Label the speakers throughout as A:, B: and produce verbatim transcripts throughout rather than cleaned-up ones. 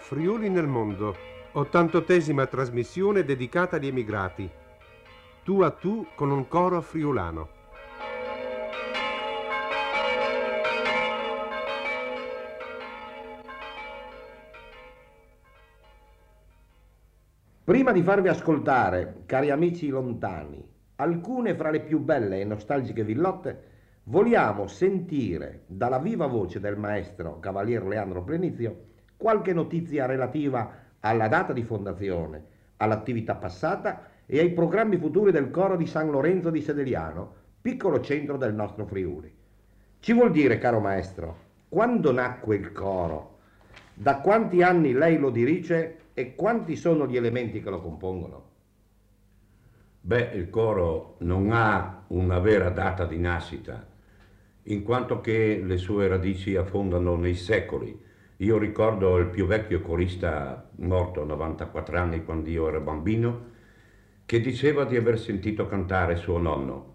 A: Friuli nel mondo, ottantottesima trasmissione dedicata agli emigrati. Tu a tu con un coro friulano.
B: Prima di farvi ascoltare, cari amici lontani, alcune fra le più belle e nostalgiche villotte, vogliamo sentire dalla viva voce del maestro Cavalier Leandro Plenizio qualche notizia relativa alla data di fondazione, all'attività passata e ai programmi futuri del coro di San Lorenzo di Sedeliano, piccolo centro del nostro Friuli. Ci vuol dire, caro maestro, quando nacque il coro, da quanti anni lei lo dirige e quanti sono gli elementi che lo compongono?
C: Beh, il coro non ha una vera data di nascita, in quanto che le sue radici affondano nei secoli. Io ricordo il più vecchio corista morto a novantaquattro anni quando io ero bambino, che diceva di aver sentito cantare suo nonno.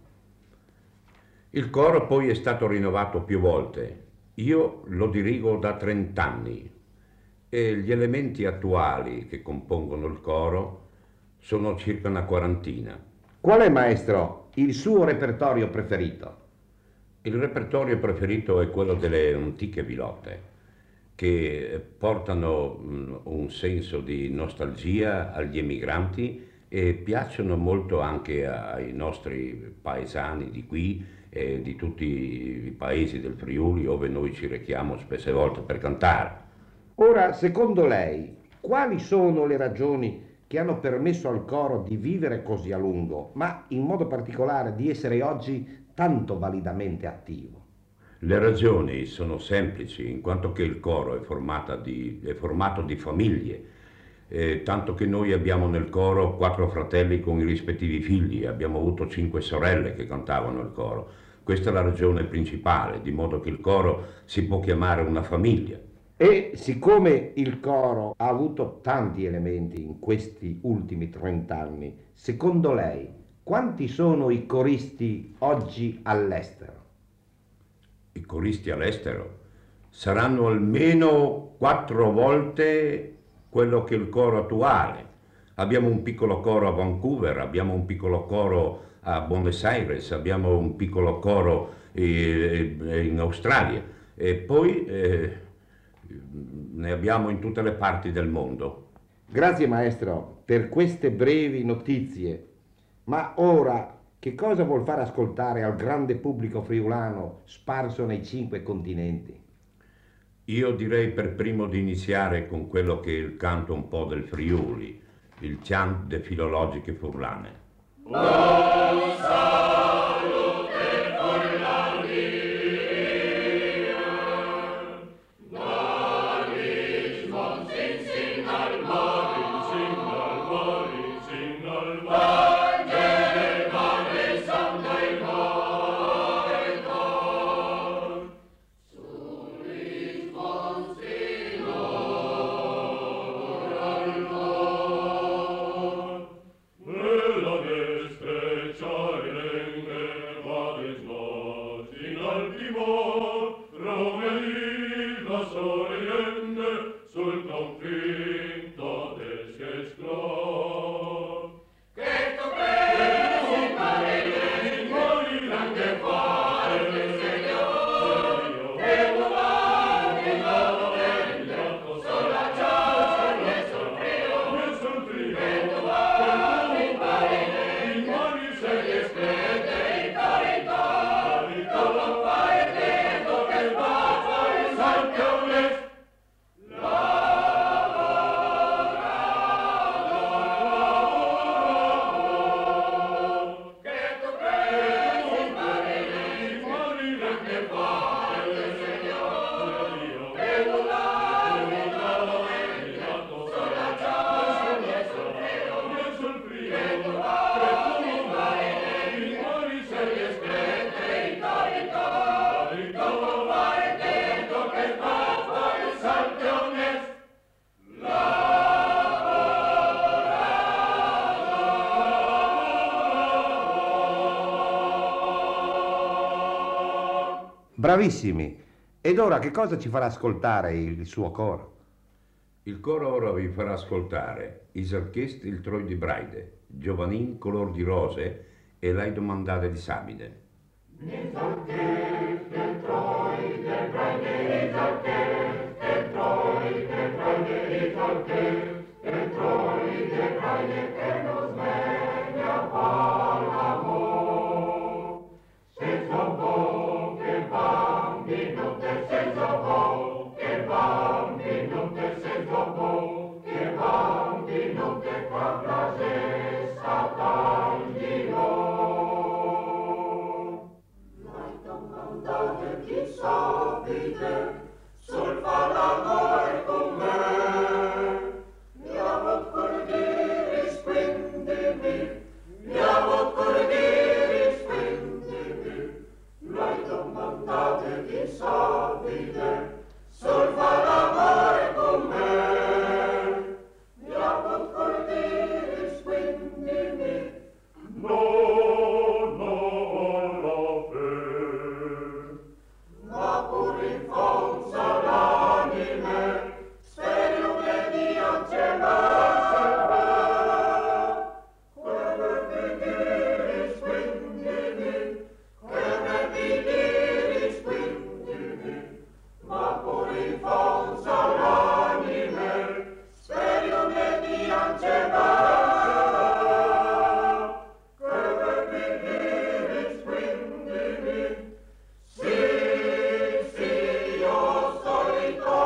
C: Il coro poi è stato rinnovato più volte. Io lo dirigo da trent'anni e gli elementi attuali che compongono il coro sono circa una quarantina.
B: Qual è, maestro, il suo repertorio preferito?
C: Il repertorio preferito è quello delle antiche vilotte, che portano un senso di nostalgia agli emigranti e piacciono molto anche ai nostri paesani di qui e di tutti i paesi del Friuli, dove noi ci rechiamo spesse volte per cantare.
B: Ora, secondo lei, quali sono le ragioni che hanno permesso al coro di vivere così a lungo, ma in modo particolare di essere oggi tanto validamente attivo?
C: Le ragioni sono semplici, in quanto che il coro è, formata di, è formato di famiglie, eh, tanto che noi abbiamo nel coro quattro fratelli con i rispettivi figli, abbiamo avuto cinque sorelle che cantavano il coro. Questa è la ragione principale, di modo che il coro si può chiamare una famiglia.
B: E siccome il coro ha avuto tanti elementi in questi ultimi trent'anni, secondo lei quanti sono i coristi oggi all'estero?
C: I coristi all'estero saranno almeno quattro volte quello che è il coro attuale. Abbiamo un piccolo coro a Vancouver, abbiamo un piccolo coro a Buenos Aires, abbiamo un piccolo coro eh, in Australia e poi eh, ne abbiamo in tutte le parti del mondo.
B: Grazie maestro per queste brevi notizie, ma ora che cosa vuol far ascoltare al grande pubblico friulano sparso nei cinque continenti?
C: Io direi per primo di iniziare con quello che è il canto un po' del Friuli, il chant de filologiche furlane.
D: Non salute furlani.
B: Bravissimi! Ed ora che cosa ci farà ascoltare il suo coro?
C: Il coro ora vi farà ascoltare Iserchest il Troi di Braide, Giovanin color di rose e Lei domandate di Sabide.
D: Iserchest il Troi di Braide, Iserchest il Troi di Braide, Iserchest il Troi di Braide che non sveglia l'amor. Se zobo che bambino te, se zobo che bambino te, se zobo che bambino te fa frase satangino. L'hai domandate chi sapete, sul fa l'amore con me. Mi amo cor di risplendimi, mi amo cor di risplendimi. L'hai domandate chi sapete, sul fa l'amore con me. Mi amo cor di risplendimi. No, no, la fe, ma pur in fonza l'anime, spero che Dio ce l'ha. Come vedi risplendimi, come vedi risplendimi, ma pur in fonza l'anime, spero che Dio ce l'ha. Come vedi risplendimi, sì, sì, io solito.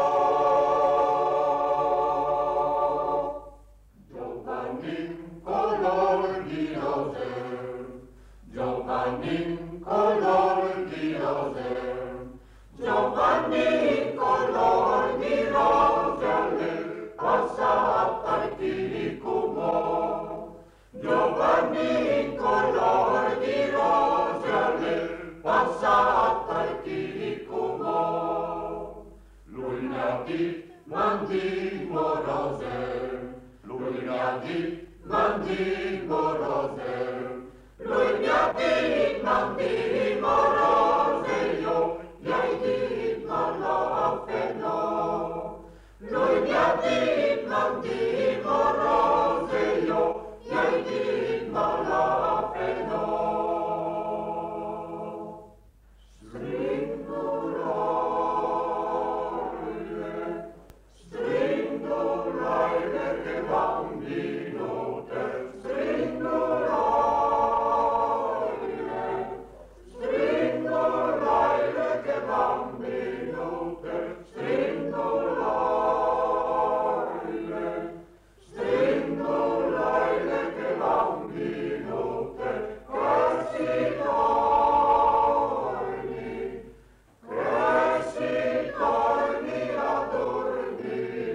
D: Giovannin color di rose, Giovannin color di rose, Giovannin color di rose, alle passa a partire come. Giovannin color di rose, alle passa a partire come. Lui mi ha dit, mandimo rose, lui mi ha dit, mandimo rose, lui mi ha dit, mandimo rose, io gli hai dit, ma la fenò. Lui mi ha dit, mandimo rose, io gli hai dit, ma la fenò. Stringoraile, stringoraile che bambino te, stringoraile, stringoraile che bambino te, stringoraile, stringoraile che bambino te, che si torni, che si torni a dormire.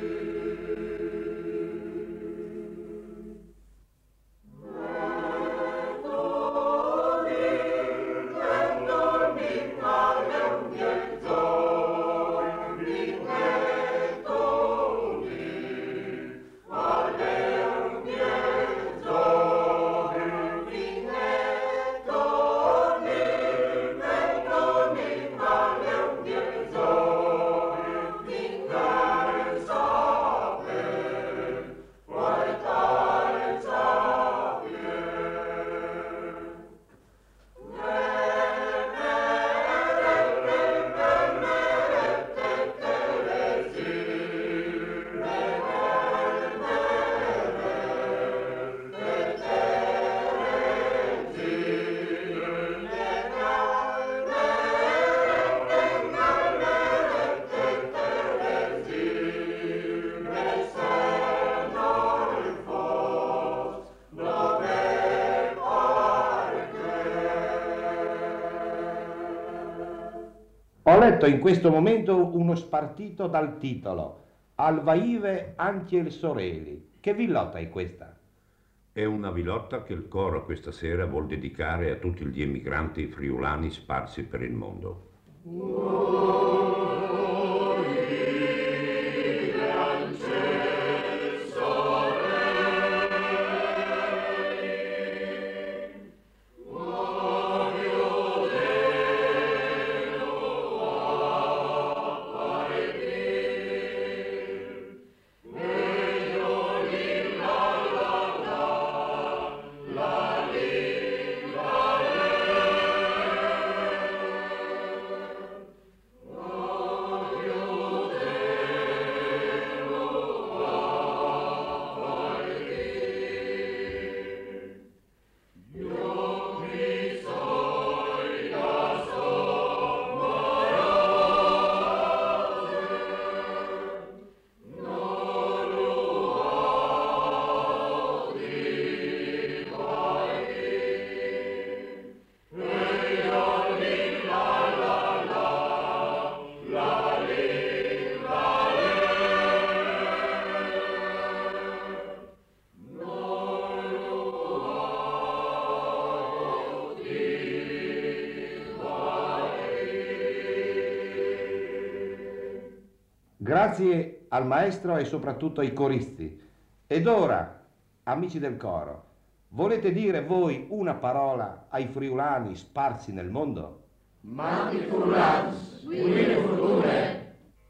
B: Ho letto in questo momento uno spartito dal titolo Alvaive anche il Soreli. Che villotta è questa?
C: È una vilotta che il coro questa sera vuol dedicare a tutti gli emigranti friulani sparsi per il mondo.
B: Grazie al maestro e soprattutto ai coristi. Ed ora, amici del coro, volete dire voi una parola ai friulani sparsi nel mondo?
D: Mandi furlans, guide future.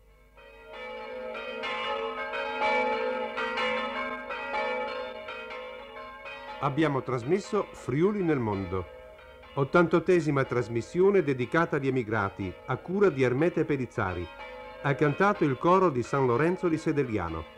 A: Abbiamo trasmesso Friuli nel mondo, ottantottesima trasmissione dedicata agli emigrati, a cura di Ermete Pellizzari. Ha cantato il coro di San Lorenzo di Sedeliano.